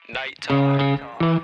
Night Talk.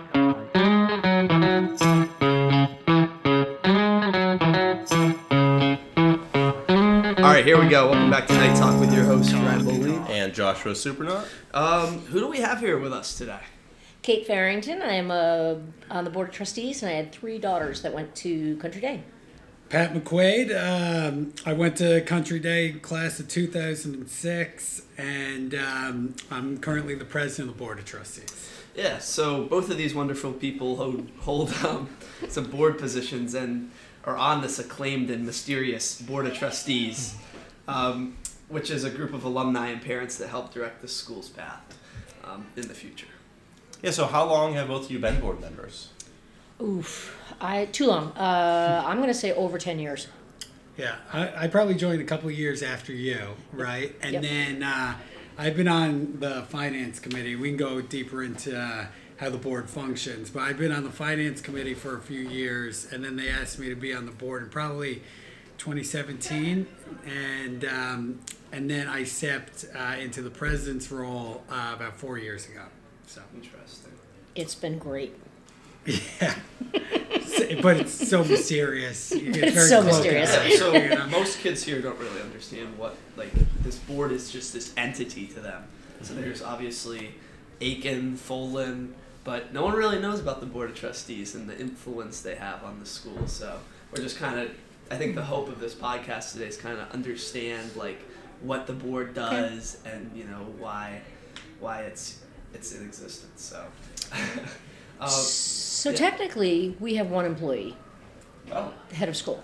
All right, here we go. Welcome back to Night Talk with your host, Ryan Bolin. And Joshua Supernaut. Who do we have here with us today? Kate Farrington. I am on the board of trustees, and I had 3 daughters that went to Country Day. Pat McQuaid. I went to Country Day class of 2006, and I'm currently the president of the board of trustees. Yeah, so both of these wonderful people hold some board positions and are on this acclaimed and mysterious board of trustees, which is a group of alumni and parents that help direct the school's path in the future. Yeah, so how long have both of you been board members? Too long. I'm going to say over 10 years. Yeah, I probably joined a couple of years after you, right? And Yep. then I've been on the finance committee. We can go deeper into how the board functions, but I've been on the finance committee for a few years, and then they asked me to be on the board in probably 2017, and then I stepped into the president's role about 4 years ago. So Interesting. It's been great. yeah, but it's so mysterious. It's so mysterious. Yeah, so most kids here don't really understand what, like, this board is just this entity to them. So there's obviously Aiken, Folan, but no one really knows about the board of trustees and the influence they have on the school. So we're just kind of, I think the hope of this podcast today is kind of understand, like, what the board does and, you know, why it's in existence. So So yeah. technically, we have 1 employee, Oh, the head of school.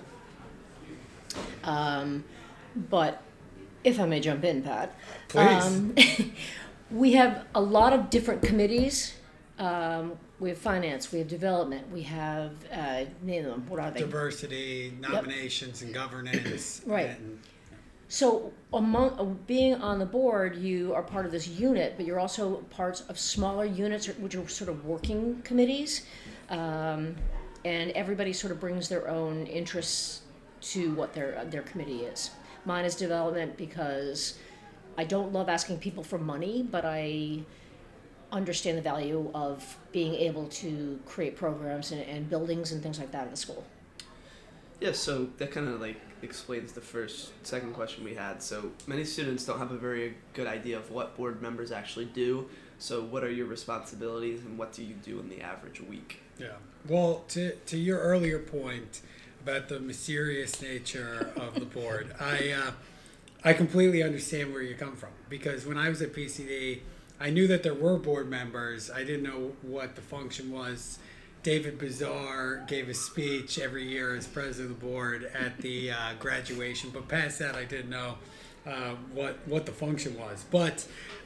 But if I may jump in, Pat. Please. We have a lot of different committees. We have finance, we have development, we have, name them, what are they? Diversity, nominations, and governance. Right. And, So, being on the board, you are part of this unit, but you're also parts of smaller units, which are sort of working committees, and everybody sort of brings their own interests to what their committee is. Mine is development because I don't love asking people for money, but I understand the value of being able to create programs and buildings and things like that in the school. yeah, so that kind of, like, explains the second question we had. So many students don't have a very good idea of what board members actually do. So what are your responsibilities and what do you do in the average week? yeah. Well, to your earlier point about the mysterious nature of the board, I completely understand where you come from, because when I was at PCD, I knew that there were board members. I didn't know what the function was. David Bazar gave a speech every year as president of the board at the graduation, but past that, I didn't know what the function was. But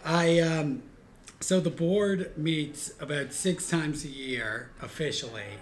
so the board meets about 6 times a year officially,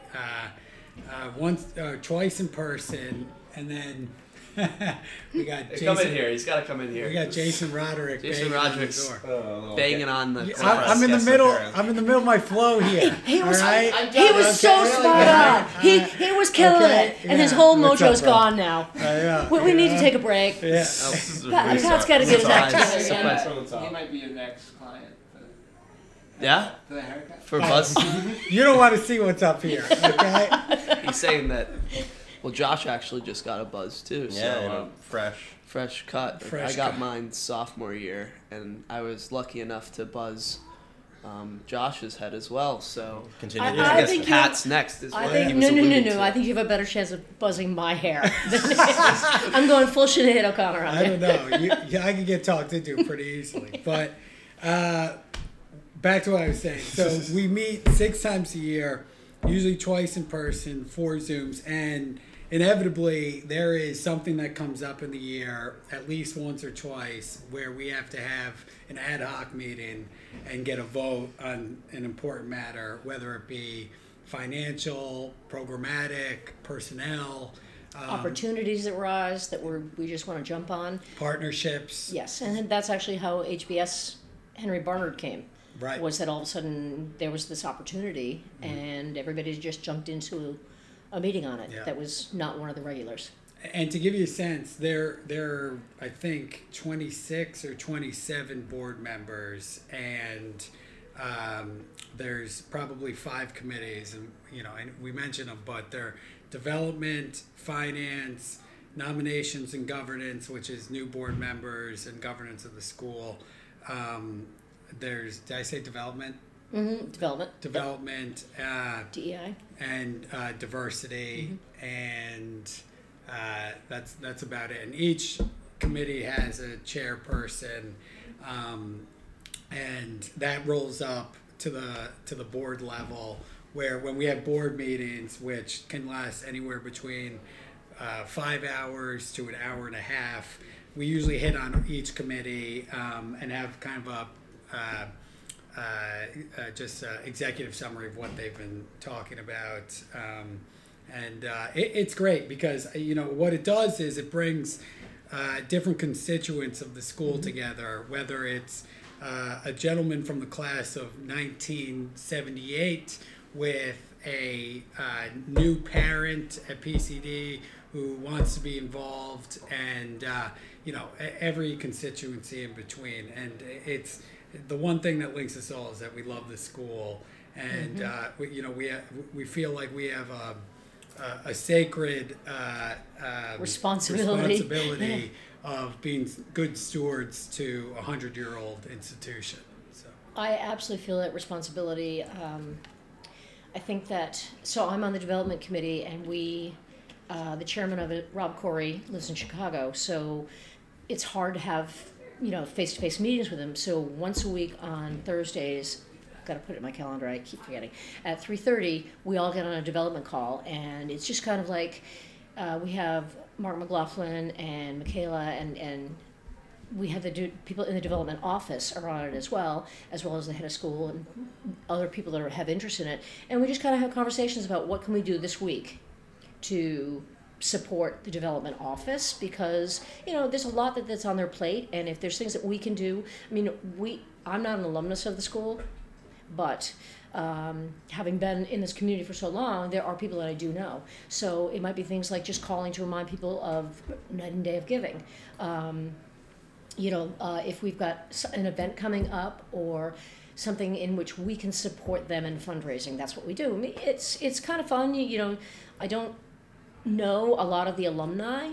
twice in person, and then we got Jason. Come in here. He's got to come in here. We got Jason Roderick. Jason banging on the Roderick's door. banging on the. I'm in the middle. I'm in the middle of my flow here. He was, all right? he was so spot on. He was killing Okay, it, and his yeah. whole What's mojo's up, bro? gone now. Yeah, We need to take a break. Yeah. Pat's got to get his act together Surprise. again. He might be your next client Yeah, for the haircut. for Buzz. You don't want to see what's up here, okay? He's saying that. Well, Josh actually just got a Buzz too. So Yeah, you know, fresh. fresh cut. Fresh I got cut. mine sophomore year, and I was lucky enough to buzz Josh's head as well. So Continue. I I guess think Pat's next. Is I what think he was alluding to. I think you have a better chance of buzzing my hair than his. I'm going full Sinead O'Connor on I you. don't know. I could get talked into pretty easily. But back to what I was saying. So we meet 6 times a year, usually twice in person, 4 Zooms, and inevitably there is something that comes up in the year at least once or twice where we have to have an ad hoc meeting and get a vote on an important matter, whether it be financial, programmatic, personnel, Opportunities that rise that we just want to jump on. partnerships. Yes, and that's actually how HBS Henry Barnard came. Right. Was that all of a sudden there was this opportunity and everybody just jumped into a meeting on it Yeah. that was not one of the regulars. And to give you a sense, there are I think 26 or 27 board members, and there's probably 5 committees, and and we mentioned them, but they're development, finance, nominations and governance, which is new board members and governance of the school. There's, did I say development? Development. Development, DEI. and diversity, and that's about it. And each committee has a chairperson, and that rolls up to the board level, where when we have board meetings, which can last anywhere between 5 hours to an hour and a half, we usually hit on each committee and have kind of a executive summary of what they've been talking about. It's great because what it does is it brings different constituents of the school together, whether it's a gentleman from the class of 1978 with a new parent at PCD who wants to be involved, and every constituency in between. And it's the one thing that links us all is that we love the school, and we feel like we have a sacred responsibility of being good stewards to a 100-year-old institution. So I absolutely feel that responsibility. I think that, so I'm on the development committee, and the chairman of it, Rob Corey, lives in Chicago, so it's hard to have face-to-face meetings with him. So once a week on Thursdays, I've got to put it in my calendar, I keep forgetting, at 3:30 we all get on a development call, and it's just kind of like we have Mark McLaughlin and Michaela, and we have the people in the development office are on it as well as the head of school and other people that have interest in it, and we just kind of have conversations about what can we do this week to support the development office, because there's a lot that's on their plate, and if there's things that we can do, I'm not an alumnus of the school, but having been in this community for so long, there are people that I do know. So it might be things like just calling to remind people of Night and Day of Giving. If we've got an event coming up or something in which we can support them in fundraising, that's what we do. It's kind of fun. I don't know a lot of the alumni,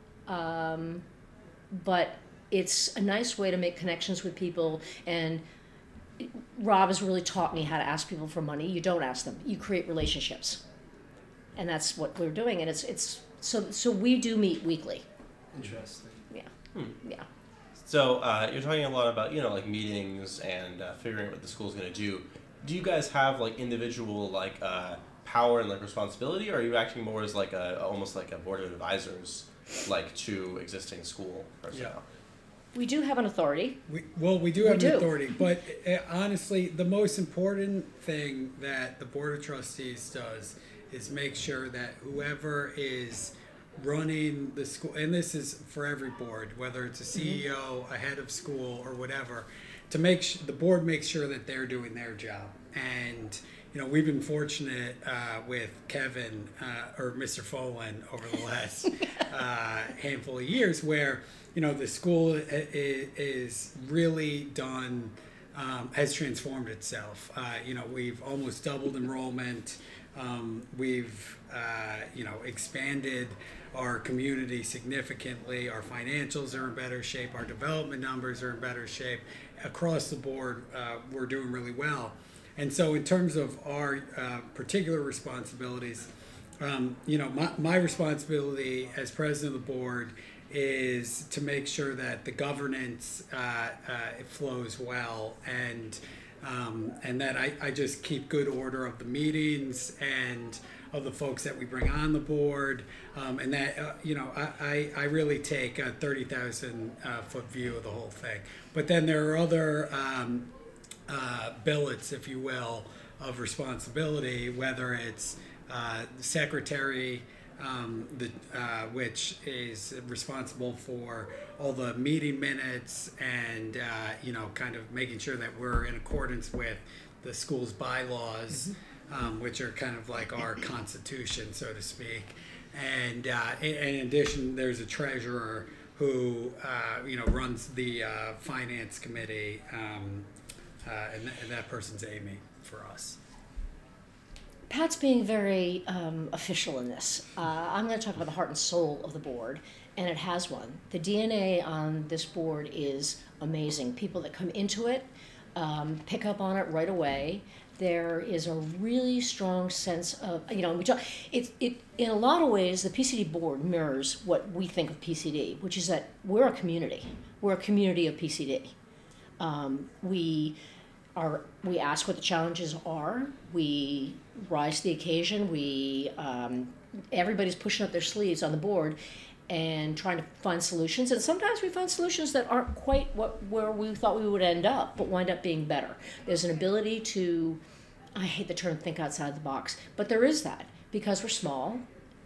but it's a nice way to make connections with people, and Rob has really taught me how to ask people for money. You don't ask them, you create relationships, and that's what we're doing. And it's so we do meet weekly. Interesting. Yeah. So you're talking a lot about like meetings and figuring out what the school's going to do. Do you guys have like individual power and responsibility, or are you acting more as almost like a board of advisors to existing school personnel? Yeah. We do have an authority. We do have an authority, but honestly, the most important thing that the Board of Trustees does is make sure that whoever is running the school, and this is for every board, whether it's a CEO, a head of school, or whatever, to the board makes sure that they're doing their job. And we've been fortunate with Kevin or Mr. Folan over the last handful of years, where the school is really done, has transformed itself. We've almost doubled enrollment. We've expanded our community significantly. Our financials are in better shape. Our development numbers are in better shape. Across the board, we're doing really well. And so in terms of our particular responsibilities, my responsibility as president of the board is to make sure that the governance flows well, and that I just keep good order of the meetings and of the folks that we bring on the board, and that I really take a 30,000 foot view of the whole thing. But then there are other billets, if you will, of responsibility, whether it's the secretary, which is responsible for all the meeting minutes and kind of making sure that we're in accordance with the school's bylaws, which are kind of like our constitution, so to speak. And in addition, there's a treasurer who runs the finance committee. and that person's Amy for us. Pat's being very official in this. I'm going to talk about the heart and soul of the board, and it has one. The DNA on this board is amazing. People that come into it pick up on it right away. There is a really strong sense of, in a lot of ways, the PCD board mirrors what we think of PCD, which is that we're a community. We're a community of PCD. We ask what the challenges are. We rise to the occasion. Everybody's pushing up their sleeves on the board and trying to find solutions. And sometimes we find solutions that aren't quite where we thought we would end up, but wind up being better. There's an ability to, I hate the term think outside the box, but there is that. Because we're small,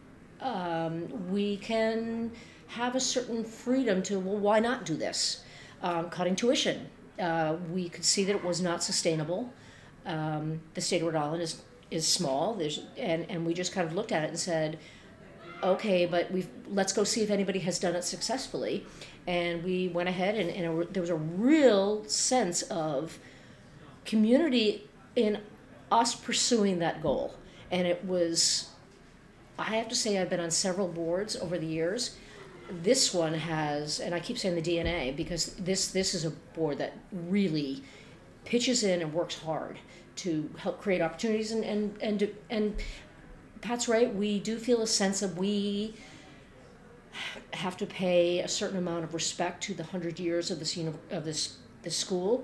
we can have a certain freedom to, well, why not do this? Cutting tuition. We could see that it was not sustainable. The state of Rhode Island is small. And we just kind of looked at it and said, okay, but let's go see if anybody has done it successfully. And we went ahead and there was a real sense of community in us pursuing that goal. And it was, I have to say, I've been on several boards over the years. This one has, and I keep saying the DNA, because this is a board that really pitches in and works hard to help create opportunities and Pat's right, we do feel a sense of we have to pay a certain amount of respect to the 100 years of this school,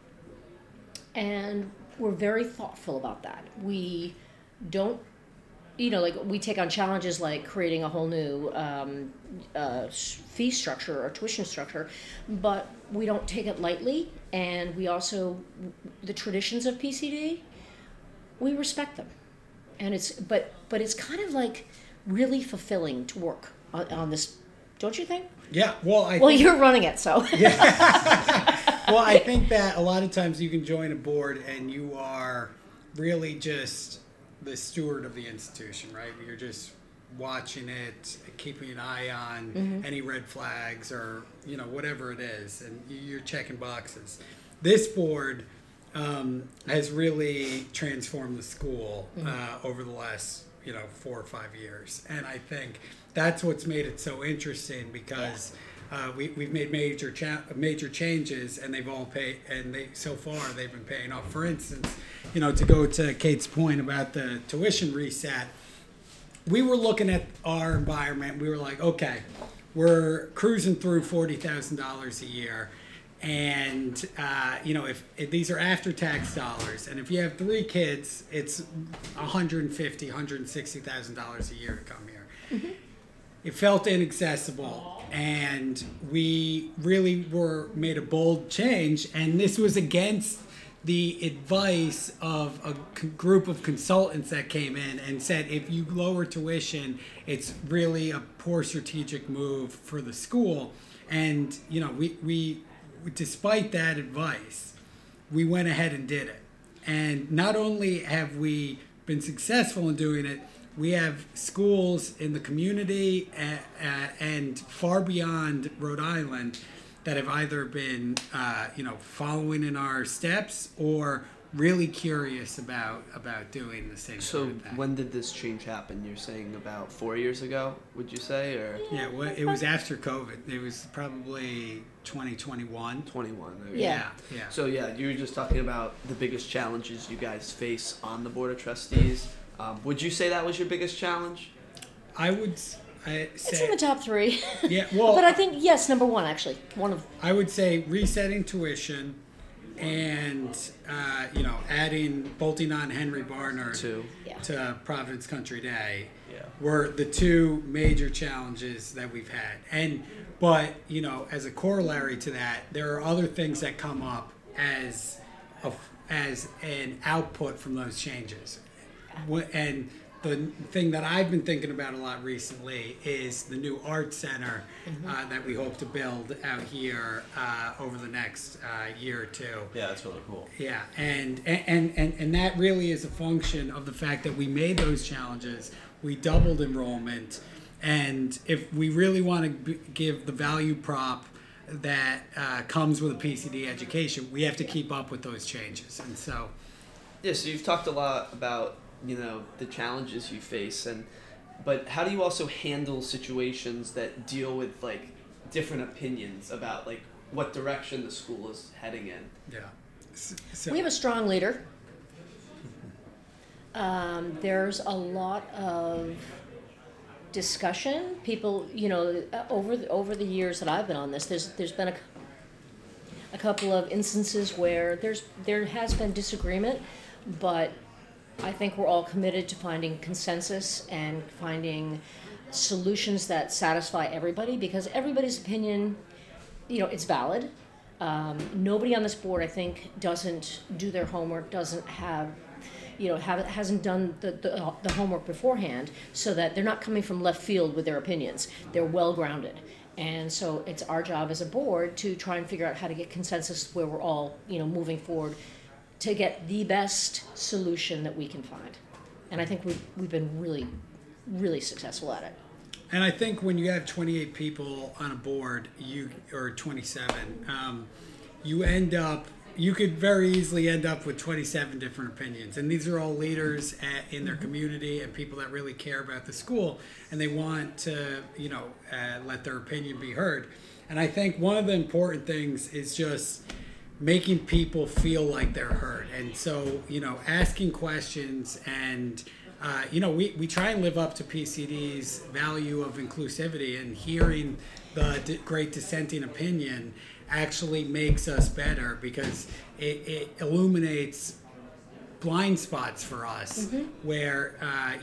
and we're very thoughtful about that. We don't, we take on challenges like creating a whole new fee structure or tuition structure, but we don't take it lightly, and we also, the traditions of PCD, we respect them. And but it's kind of like really fulfilling to work on this, don't you think? Yeah, well, you're running it, so. Yeah. Well, I think that a lot of times you can join a board and you are really just the steward of the institution, right? You're just watching it, keeping an eye on any red flags or whatever it is, and you're checking boxes. This board has really transformed the school over the last 4 or 5 years, and I think that's what's made it so interesting, because we've made major changes, and they've all paid, and so far they've been paying off. For instance, to go to Kate's point about the tuition reset, we were looking at our environment. We were like, okay, we're cruising through $40,000 a year. And, if these are after-tax dollars, and if you have 3 kids, it's $150,000, $160,000 a year to come here. Mm-hmm. It felt inaccessible, and we really made a bold change, and this was against the advice of a group of consultants that came in and said, if you lower tuition, it's really a poor strategic move for the school. And, we despite that advice, we went ahead and did it. And not only have we been successful in doing it, we have schools in the community and far beyond Rhode Island that have either been, following in our steps or really curious about doing the same So sort of thing. when did this change happen? You're saying about 4 years ago, would you say, or? Yeah, well, it was after COVID. It was probably 2021. 21. Okay. Yeah. Yeah. So yeah, you were just talking about the biggest challenges you guys face on the Board of Trustees. Would you say that was your biggest challenge? I would It's in the top 3. Yeah, well, But I think, yes, number 1, actually. One of. I would say resetting tuition and, bolting on Henry Barnard Two. Yeah. to Providence Country Day Yeah. were the 2 major challenges that we've had. But as a corollary to that, there are other things that come up as an output from those changes. And the thing that I've been thinking about a lot recently is the new art center that we hope to build out here over the next year or 2. Yeah, that's really cool. Yeah, and that really is a function of the fact that we made those challenges. We doubled enrollment, and if we really want to give the value prop that comes with a PCD education, we have to keep up with those changes. And so, yeah. So you've talked a lot about the challenges you face, but how do you also handle situations that deal with like different opinions about like what direction the school is heading in? yeah. We have a strong leader. There's a lot of discussion. People, over the years that I've been on this, there's been a couple of instances where there has been disagreement, but I think we're all committed to finding consensus and finding solutions that satisfy everybody, because everybody's opinion, it's valid. Nobody on this board, I think, doesn't do their homework, doesn't have, hasn't done the homework beforehand, so that they're not coming from left field with their opinions. They're well grounded. And so it's our job as a board to try and figure out how to get consensus where we're all, moving forward to get the best solution that we can find. And I think we've been really, really successful at it. And I think when you have 28 people on a board, or 27, you could very easily end up with 27 different opinions. And these are all leaders in their community and people that really care about the school, and they want to, let their opinion be heard. And I think one of the important things is just making people feel like they're heard. And so, asking questions and we try and live up to PCD's value of inclusivity, and hearing the great dissenting opinion actually makes us better, because it illuminates blind spots for us, where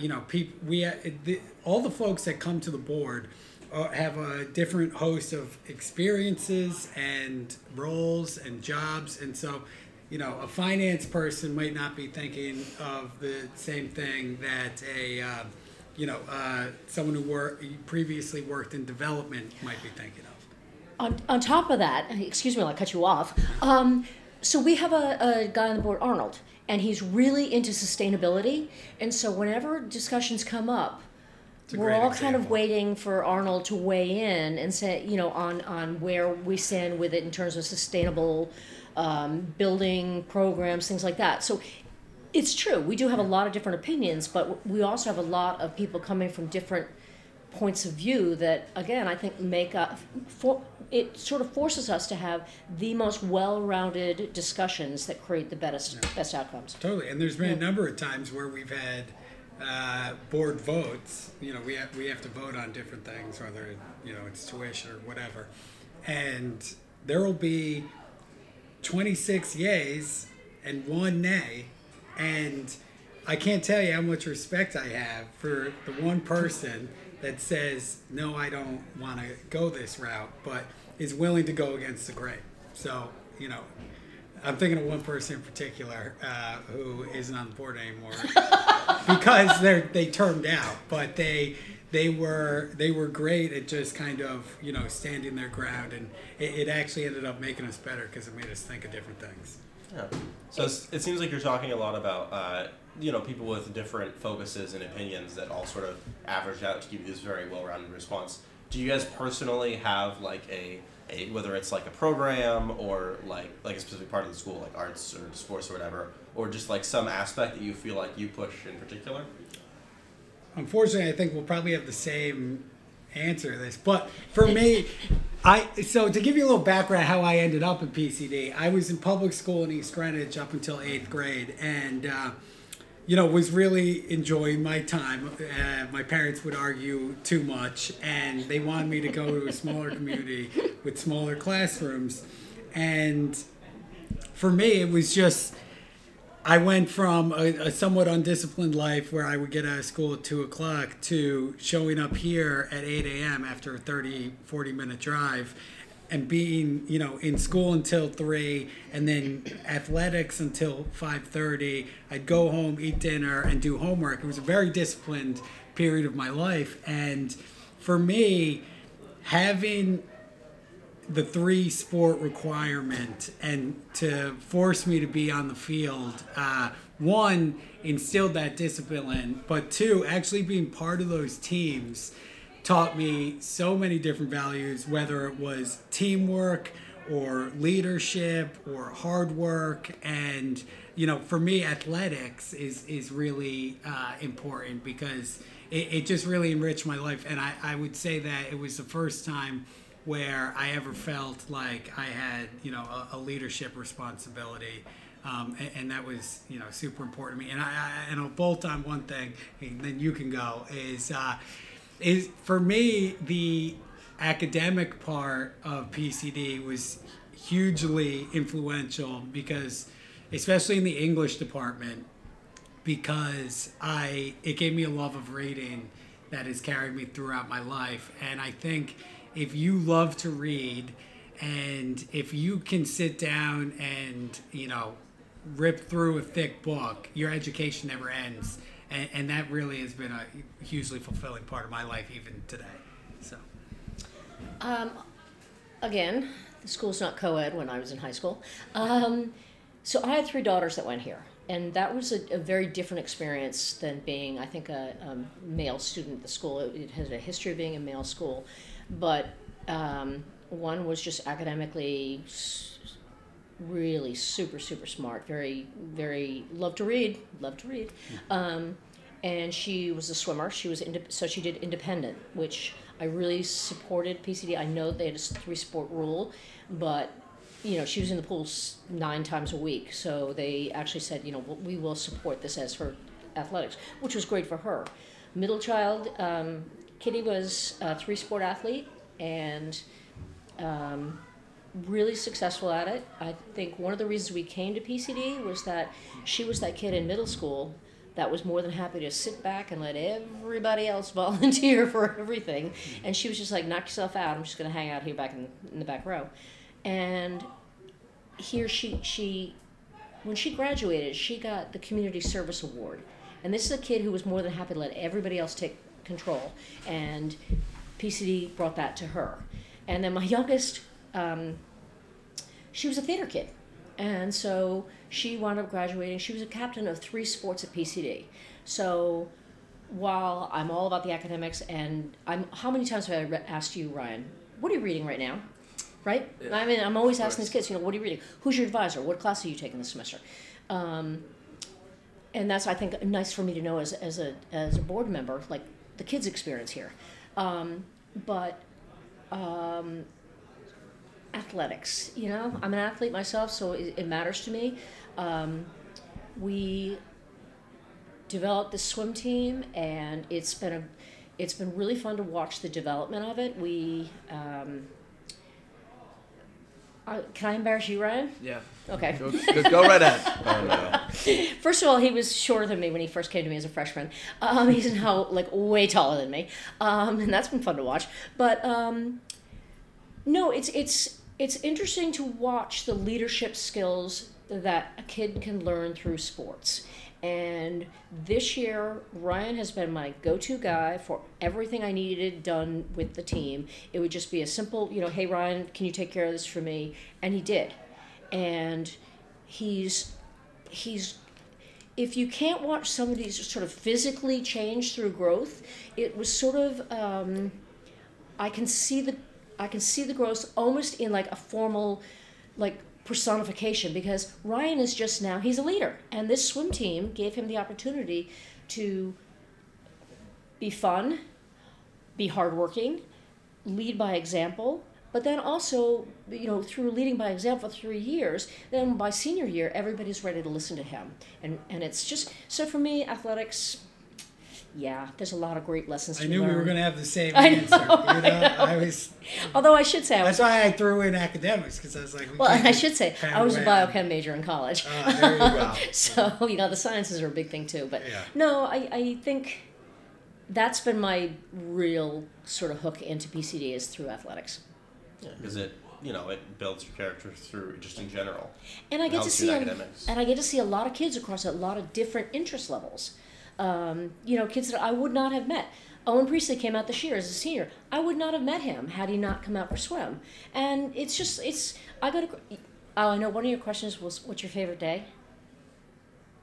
all the folks that come to the board have a different host of experiences and roles and jobs, and so a finance person might not be thinking of the same thing that someone who previously worked in development might be thinking of. On top of that, excuse me, I'll cut you off. So we have a guy on the board, Arnold, and he's really into sustainability. And so whenever discussions come up, we're all kind of waiting for Arnold to weigh in and say, on where we stand with it in terms of sustainable building programs, things like that. So it's true, we do have a lot of different opinions, but we also have a lot of people coming from different points of view that, again, I think it sort of forces us to have the most well-rounded discussions that create the best outcomes. Totally, and there's been a number of times where we've had board votes. We have to vote on different things, whether it's tuition or whatever, and there will be 26 yays and 1 nay, and I can't tell you how much respect I have for the one person that says, no, I don't want to go this route, but is willing to go against the grain. So, I'm thinking of one person in particular who isn't on the board anymore because they turned out, but they were great at just kind of standing their ground, and it actually ended up making us better because it made us think of different things. Yeah. So it seems like you're talking a lot about people with different focuses and opinions that all sort of average out to give you this very well-rounded response. Do you guys personally have like a whether it's like a program or like a specific part of the school, like arts or sports or whatever, or just like some aspect that you feel like you push in particular? Unfortunately, I think we'll probably have the same answer to this. But for me, so to give you a little background how I ended up at PCD, I was in public school in East Greenwich up until 8th grade, and was really enjoying my time. My parents would argue too much, and they wanted me to go to a smaller community with smaller classrooms. And for me, it was just, I went from a somewhat undisciplined life where I would get out of school at 2 o'clock to showing up here at 8 a.m. after a 30, 40-minute drive, and being, in school until 3, and then athletics until 5:30. I'd go home, eat dinner, and do homework. It was a very disciplined period of my life. And for me, having the 3-sport requirement and to force me to be on the field, one, instilled that discipline, but 2, actually being part of those teams taught me so many different values, whether it was teamwork or leadership or hard work. And, for me, athletics is really important because it just really enriched my life. And I would say that it was the first time where I ever felt like I had, a leadership responsibility. And that was, super important to me. And I'll bolt on one thing, and then you can go, is for me, the academic part of PCD was hugely influential because, especially in the English department, because it gave me a love of reading that has carried me throughout my life. And I think if you love to read and if you can sit down and, rip through a thick book, your education never ends. And that really has been a hugely fulfilling part of my life even today. So, again, the school's not co-ed when I was in high school. So I had 3 daughters that went here. And that was a very different experience than being, I think, a male student at the school. It has a history of being a male school. But one was just academically really super smart, very loved to read. And she was a swimmer. She was so she did independent, which I really supported PCD. I know they had a 3-sport rule, but she was in the pools 9 times a week. So they actually said, we will support this as her athletics, which was great for her. Middle child, Kitty was a 3-sport athlete and really successful at it. I think one of the reasons we came to PCD was that she was that kid in middle school that was more than happy to sit back and let everybody else volunteer for everything. And she was just like, knock yourself out. I'm just going to hang out here back in the back row. And here she when she graduated, she got the Community Service Award. And this is a kid who was more than happy to let everybody else take control. And PCD brought that to her. And then my youngest, she was a theater kid. And so she wound up graduating. She was a captain of 3 sports at PCD. So while I'm all about the academics, and how many times have I asked you, Ryan, what are you reading right now? Right? Yeah, I mean, I'm always asking these kids, what are you reading? Who's your advisor? What class are you taking this semester? And that's, I think, nice for me to know as a board member, like the kids' experience here. But athletics, I'm an athlete myself, so it matters to me. We developed this swim team, and it's been really fun to watch the development of it. We can I embarrass you, Ryan? Yeah. Okay. Go right ahead. Oh no. First of all, he was shorter than me when he first came to me as a freshman. He's now way taller than me, and that's been fun to watch. But no, it's interesting to watch the leadership skills that a kid can learn through sports. And this year, Ryan has been my go-to guy for everything I needed done with the team. It would just be a simple, hey, Ryan, can you take care of this for me? And he did. And he's if you can't watch somebody just sort of physically change through growth, it was sort of, I can see the growth almost in like a formal, like, personification, because Ryan is just now, he's a leader, and this swim team gave him the opportunity to be fun, be hardworking, lead by example, but then also, through leading by example for 3 years, then by senior year, everybody's ready to listen to him. And it's just, so for me, athletics, yeah, there's a lot of great lessons to learn. I knew we were going to have the same I answer. know. I was. Although I should say, That's why I threw in academics, because I was like. Well, I should say, I was a biochem major in college. There you go. So, the sciences are a big thing too. But Yeah. no, I think that's been my real sort of hook into PCD is through athletics. Because it builds your character through just in general. And I get to helps you see in academics. and I get to see a lot of kids across a lot of different interest levels. Kids that I would not have met. Owen Priestley came out this year as a senior. I would not have met him had he not come out for swim. And I know one of your questions was, what's your favorite day?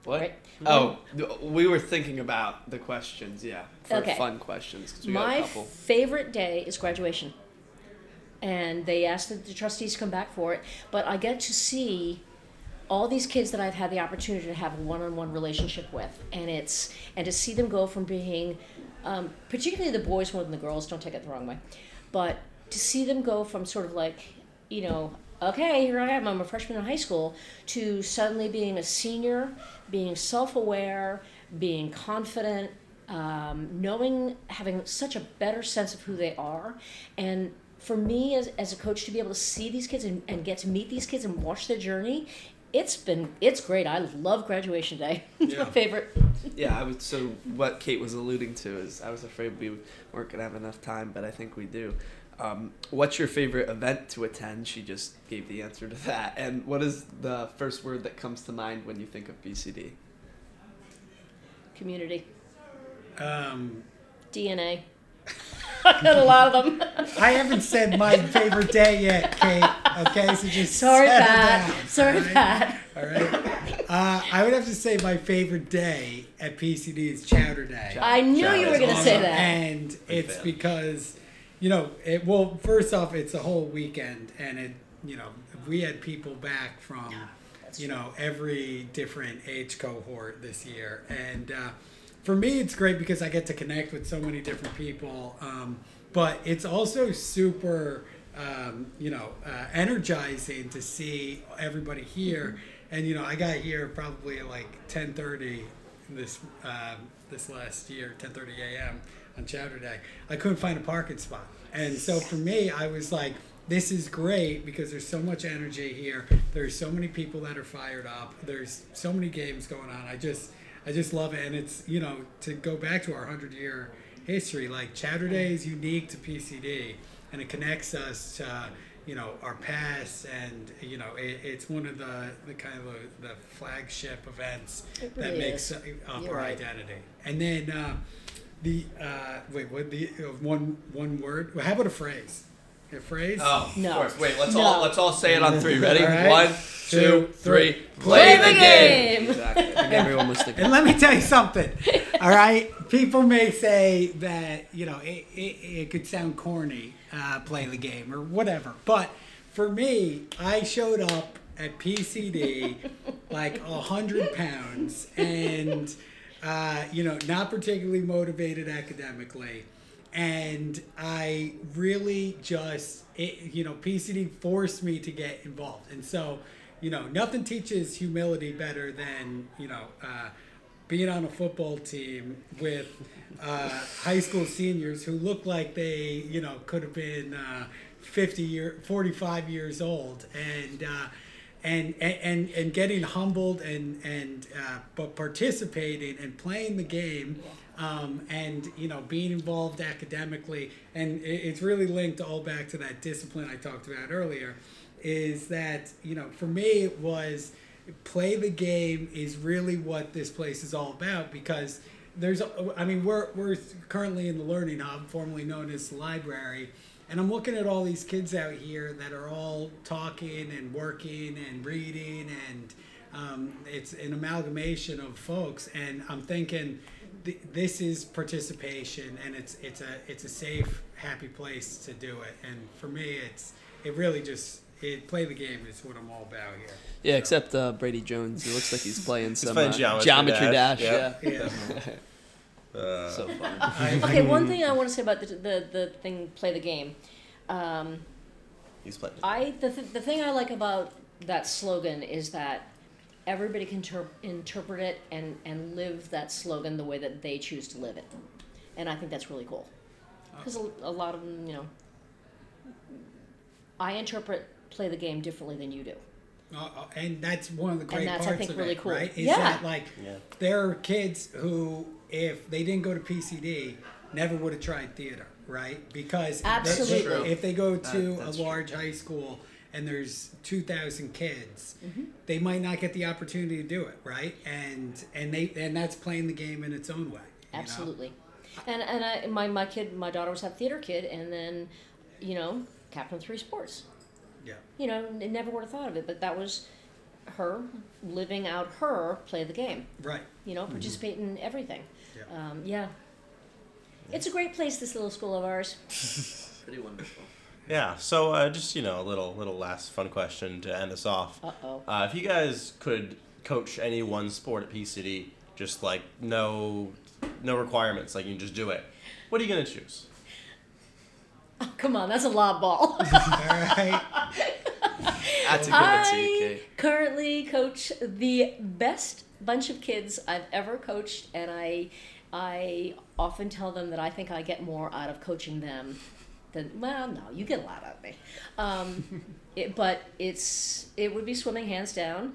What? Right. Oh, we were thinking about the questions, yeah, for Okay. fun questions, because we got a My couple. favorite day is graduation. And they asked the trustees to come back for it, but I get to see all these kids that I've had the opportunity to have a one-on-one relationship with, and to see them go from being, particularly the boys more than the girls, don't take it the wrong way, but to see them go from sort of like, okay, here I am, I'm a freshman in high school, to suddenly being a senior, being self-aware, being confident, having such a better sense of who they are, and for me as a coach to be able to see these kids and get to meet these kids and watch their journey, it's great. I love graduation day. It's my favorite. Yeah, so what Kate was alluding to is I was afraid we weren't going to have enough time, but I think we do. What's your favorite event to attend? She just gave the answer to that. And what is the first word that comes to mind when you think of BCD? Community. Um, DNA. I got a lot of them. I haven't said my favorite day yet, Kate. Okay, so just Sorry, settle Pat. down, Sorry, all right? Pat. All right. I would have to say my favorite day at PCD is Chowder Day. I knew you were going to say that. And it's fan. because, first off, it's a whole weekend, and we had people back from, every different age cohort this year. And for me, it's great because I get to connect with so many different people. But it's also super, energizing to see everybody here. And, I got here probably at like 10:30 this last year, 10:30 a.m. on Chowder Day. I couldn't find a parking spot. And so for me, I was like, this is great because there's so much energy here. There's so many people that are fired up. There's so many games going on. I just love it. And it's, to go back to our 100-year history, like Chowder Day is unique to PCD, and it connects us to, our past, and, it's one of the kind of the flagship events It that really makes is. up You're our right. identity. And then one word? Well, how about a phrase? A phrase? Oh, No. of course. Wait, let's No. all say it on three. Ready? All right. 1, 2, 3. Play the game. Exactly. I think everyone was thinking. And let me tell you something, all right? People may say that, it could sound corny, play the game or whatever. But for me, I showed up at PCD like 100 pounds and, not particularly motivated academically. And I really PCD forced me to get involved. And so, nothing teaches humility better than, being on a football team with high school seniors who look like they, could have been 45 years old, and getting humbled but participating and playing the game. And being involved academically, and it's really linked all back to that discipline I talked about earlier, is that for me it was play the game is really what this place is all about, because we're currently in the Learning Hub, formerly known as the library, and I'm looking at all these kids out here that are all talking and working and reading, and it's an amalgamation of folks, and I'm thinking this is participation, and it's a safe, happy place to do it. And for me, play the game is what I'm all about here. Yeah, except Brady Jones. He looks like he's playing some playing Geometry Dash. Dash. Yeah. Yeah. So fun. Okay, one thing I want to say about the thing, play the game. He's playing. The thing I like about that slogan is that everybody can interpret it and live that slogan the way that they choose to live it. And I think that's really cool. Because a lot of them, I interpret play the game differently than you do. And that's one of the great And that's, parts I think, of really it, cool. right? Is Yeah. that there are kids who, if they didn't go to PCD, never would have tried theater, right? Because Absolutely. if they go to a That's large high school and there's 2,000 kids, Mm-hmm. they might not get the opportunity to do it, right? And that's playing the game in its own way. Absolutely. And my daughter was a theater kid, and then, captain of 3 sports. Yeah. Never would have thought of it, but that was her living out her play the game. Right. Participate in everything. Yeah. Yeah. It's a great place, this little school of ours. Pretty wonderful. Yeah. So just a little last fun question to end us off. Uh-oh. If you guys could coach any one sport at PCD, just like no requirements, like you can just do it, what are you gonna choose? Oh, come on, that's a lob ball. All right. That's a good one too, I Kate. currently coach the best bunch of kids I've ever coached, and I often tell them that I think I get more out of coaching them than, well, no, you get a lot out of me. But it would be swimming hands down.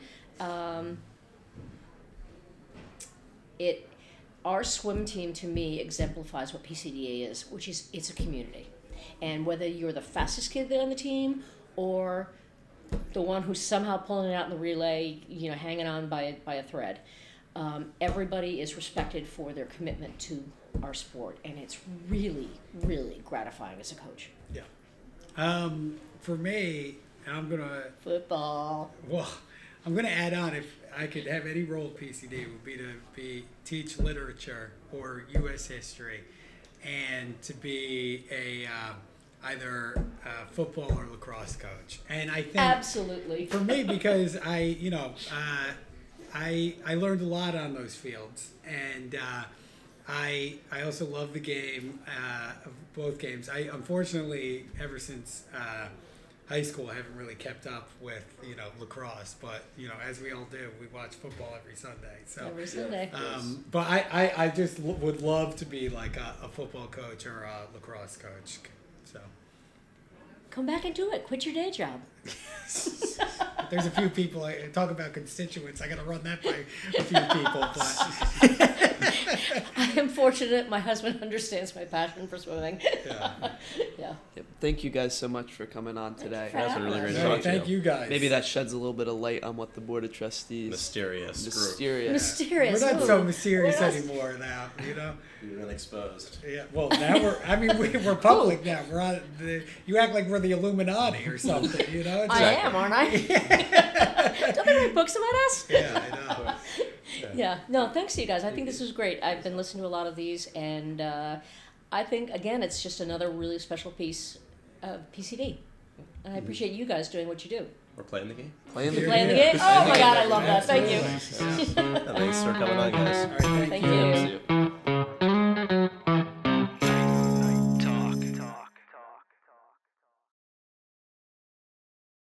Our swim team to me exemplifies what PCDA is, which is it's a community. And whether you're the fastest kid on the team or the one who's somehow pulling it out in the relay, hanging on by a thread, everybody is respected for their commitment to our sport, and it's really, really gratifying as a coach. Yeah. For me, I'm gonna Football. I'm gonna add on, if I could have any role at PCD, would be to teach literature or U.S. history, and to be either a football or lacrosse coach. And I think Absolutely. for me, because I learned a lot on those fields, and I also love the game, of both games. I unfortunately, ever since high school, I haven't really kept up with lacrosse, but as we all do, we watch football every Sunday. So Every Sunday. but I just would love to be like a football coach or a lacrosse coach. So Come back and do it. Quit your day job. there's a few people, I talk about constituents, I got to run that by a few people, but I am fortunate my husband understands my passion for swimming. yeah. Yeah. Yep. Thank you guys so much for coming on today. for That's been really having great us. to No, talk to thank you guys. Maybe that sheds a little bit of light on what the Board of Trustees Mysterious group. mysterious. Mysterious. We're not Ooh. so mysterious What else? anymore now, You've been exposed. Yeah, well, now we're public now. We're on you act like we're the Illuminati or something, It's I am, aren't I? Don't they write books about us? Yeah, I know. Yeah. No, thanks to you guys. I think this was great. I've been listening to a lot of these, and I think, again, it's just another really special piece of PCD. And I appreciate you guys doing what you do. We're playing the game. Playing the Playing the game. game? Oh my god, I love that. Thank you. Absolutely. Thanks for coming on, guys. All right, Thank you. you. Thank you.